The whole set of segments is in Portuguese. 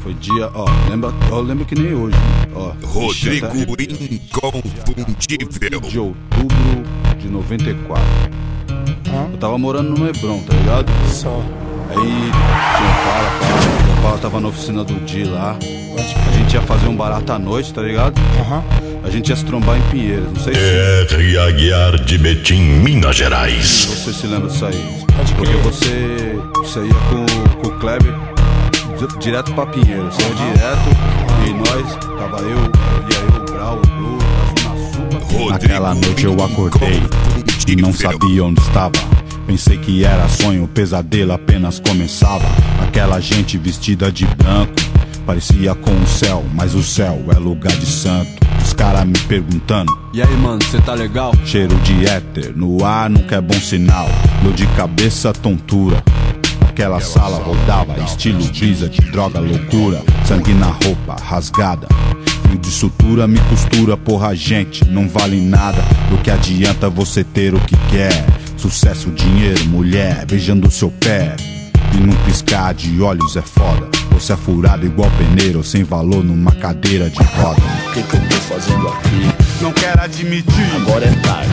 Foi dia, ó, eu lembro que nem hoje, ó. Rodrigo Inconfundível. De outubro de 94. Eu tava morando no Hebron, tá ligado? Só. Aí tinha o Opala tava na oficina do Di lá. A gente ia fazer um barato à noite, tá ligado? A gente ia se trombar em Pinheiros, não sei se R. Aguiar de Betim, Minas Gerais. você se lembra disso aí. Pode Porque crer. você ia com o Kleber direto pra Pinheiros. Você ia direto e nós, tava o Grau, o Blue, a Zona Sul. Naquela noite eu acordei e não sabia onde estava. Pensei que era sonho, o pesadelo apenas começava. Aquela gente vestida de branco parecia com o céu, mas o céu é lugar de santo. Os caras me perguntando: E aí, mano, cê tá legal? cheiro de éter no ar nunca é bom sinal. Dor de cabeça, tontura. Aquela sala rodava, estilo brisa de droga, loucura. Sangue na roupa, rasgada. Fio de sutura me costura, porra, gente, não vale nada. Do que adianta você ter o que quer? Sucesso, dinheiro, mulher, beijando seu pé. E num piscar de olhos é foda. Você é furado igual peneiro, sem valor numa cadeira de roda. O que eu tô fazendo aqui? Não quero admitir. Agora é tarde.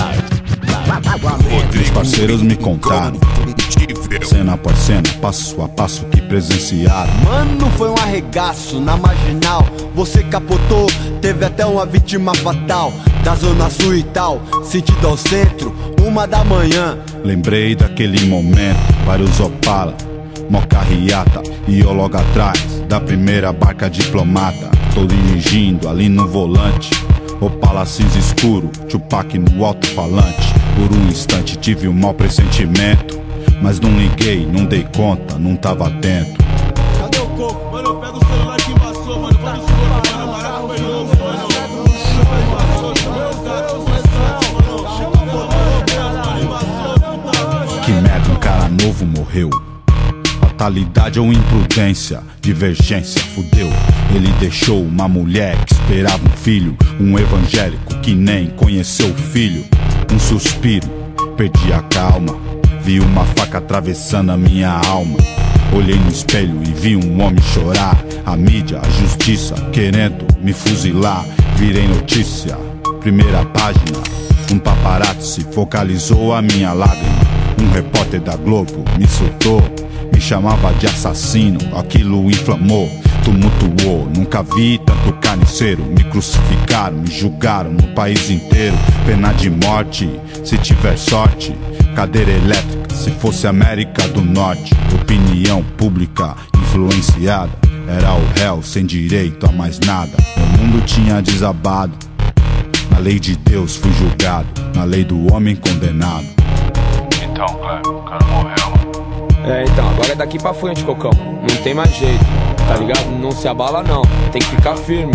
Os parceiros me contaram, cena após cena, passo a passo que presenciaram. Mano, foi um arregaço na marginal. Você capotou, teve até uma vítima fatal. Da zona sul e tal, sentido ao centro, 1 da manhã. Lembrei daquele momento, vários Opala, mó carreata, e eu logo atrás da primeira barca diplomata. Tô dirigindo ali no volante, Opala cinza escuro, Tupac no alto-falante. Por um instante tive um mau pressentimento, mas não liguei, não dei conta, não tava atento. Cadê o coco? Mano, eu pego o celular que embaçou, mano. Vamos escolher, mano. Barato foi louco, mano. Que merda, um cara novo morreu. Fatalidade ou imprudência, divergência, fudeu. Ele deixou uma mulher que esperava um filho, um evangélico que nem conheceu o filho. Um suspiro, perdi a calma, vi uma faca atravessando a minha alma. Olhei no espelho e vi um homem chorar. A mídia, a justiça, querendo me fuzilar. Virei notícia, primeira página. Um paparazzi focalizou a minha lágrima. Um repórter da Globo me soltou, me chamava de assassino. Aquilo inflamou, tumultuou. Nunca vi tanto carniceiro. Me crucificaram, me julgaram no país inteiro. Pena de morte, se tiver sorte. Cadeira elétrica, se fosse América do Norte. Opinião pública influenciada. Era o réu sem direito a mais nada. O mundo tinha desabado. Na lei de Deus fui julgado, na lei do homem condenado. Então, Kleber, o cara morreu. Então, agora é daqui pra frente, Cocão. Não tem mais jeito, tá ligado? Não se abala não, tem que ficar firme.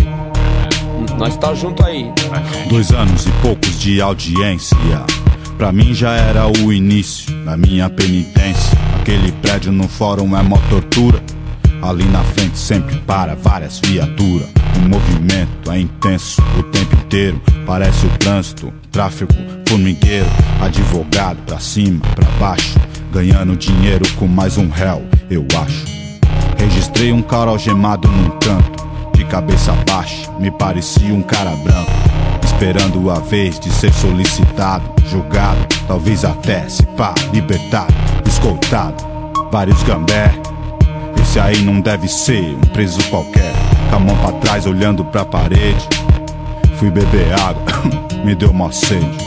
Nós tá junto aí. 2 anos e poucos de audiência, pra mim já era o início da minha penitência. Aquele prédio no fórum é mó tortura. Ali na frente sempre para várias viaturas. O movimento é intenso o tempo inteiro. Parece o trânsito, tráfego, formigueiro. Advogado pra cima, pra baixo, ganhando dinheiro com mais um réu, eu acho. Registrei um cara algemado num canto, de cabeça baixa, me parecia um cara branco. Esperando a vez de ser solicitado, julgado, talvez até se pá, libertado, escoltado. Vários gambé, esse aí não deve ser um preso qualquer. Com a mão pra trás olhando pra parede. Fui beber água, me deu mó sede.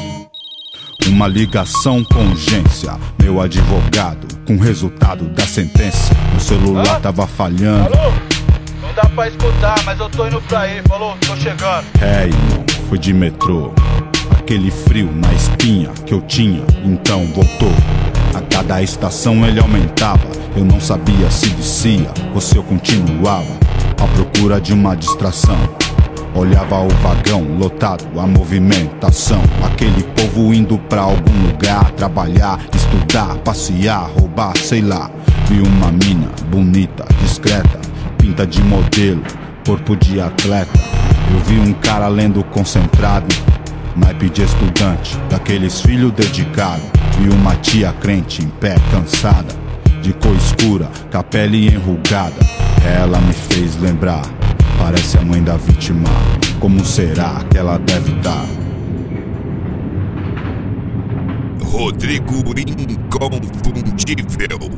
Uma ligação com urgência, meu advogado, com o resultado da sentença. Meu celular tava falhando. Alô? Não dá pra escutar, mas eu tô indo pra aí, falou? Tô chegando. Irmão, fui de metrô. Aquele frio na espinha que eu tinha, então voltou. A cada estação ele aumentava. Eu não sabia se descia ou se eu continuava à procura de uma distração. Olhava o vagão lotado, a movimentação. Aquele povo indo pra algum lugar, trabalhar, estudar, passear, roubar, sei lá. Vi uma mina bonita, discreta, pinta de modelo, corpo de atleta. Eu vi um cara lendo concentrado, naipe de estudante, daqueles filhos dedicados. Vi uma tia crente em pé, cansada, de cor escura, com a pele enrugada. Ela me fez lembrar, parece a mãe da vítima. Como será que ela deve estar? Rodrigo Inconfundível.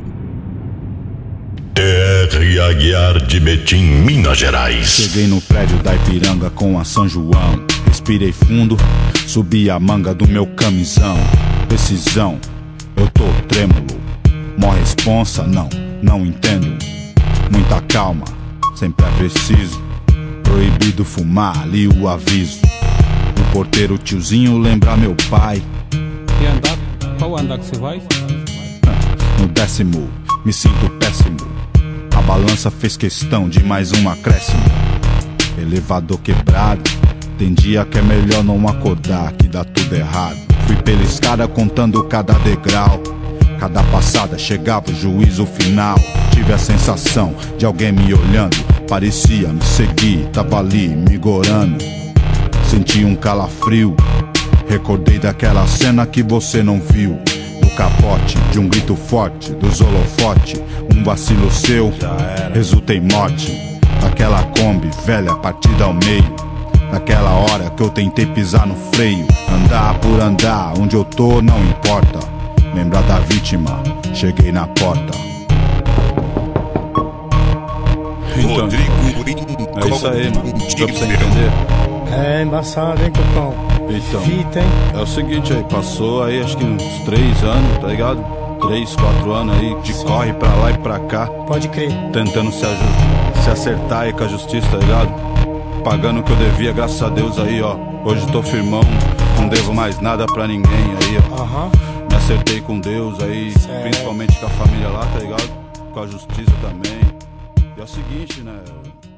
TR Aguiar de Betim, Minas Gerais. Cheguei no prédio da Ipiranga com a São João. Respirei fundo, subi a manga do meu camisão. Decisão, eu tô trêmulo. Mó responsa, não entendo. Muita calma, sempre é preciso. Proibido fumar, li o aviso. O porteiro tiozinho lembra meu pai. E andar? Qual andar que você vai? No 10º, me sinto péssimo. A balança fez questão de mais um acréscimo. Elevador quebrado, tem dia que é melhor não acordar, que dá tudo errado. Fui pela escada contando cada degrau. Cada passada chegava o juízo final. Tive a sensação de alguém me olhando. Parecia me seguir, tava ali me gorando. Senti um calafrio. Recordei daquela cena que você não viu. Do capote, de um grito forte, dos holofote. Um vacilo seu, resulta em morte. Daquela Kombi velha partida ao meio. Naquela hora que eu tentei pisar no freio. Andar por andar, onde eu tô não importa. Lembrar da vítima, cheguei na porta. Então, é isso aí, mano. Deu pra você entender? É embaçado, hein, Cocão? Então, Fita, hein? é o seguinte aí, passou aí acho que uns 3 anos, tá ligado? 3, 4 anos aí, de corre pra lá e pra cá. Pode crer. Tentando se acertar aí com a justiça, tá ligado? Pagando o que eu devia, graças a Deus aí, ó. Hoje tô firmão, não devo mais nada pra ninguém aí, ó. Me acertei com Deus aí, principalmente com a família lá, tá ligado? Com a justiça também. E é o seguinte, né?